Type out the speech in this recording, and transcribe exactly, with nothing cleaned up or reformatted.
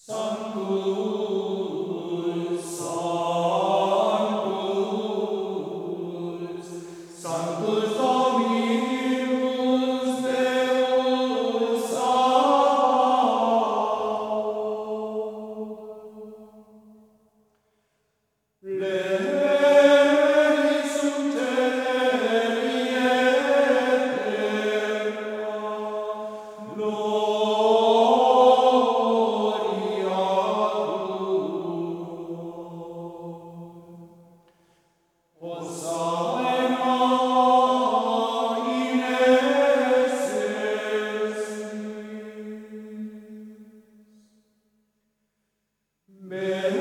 Sanctus, Sanctus, Sanctus Dominus Deus Sabaoth. Pleni sunt celi et terra, gloria Tuo. Hosanna in excelsis.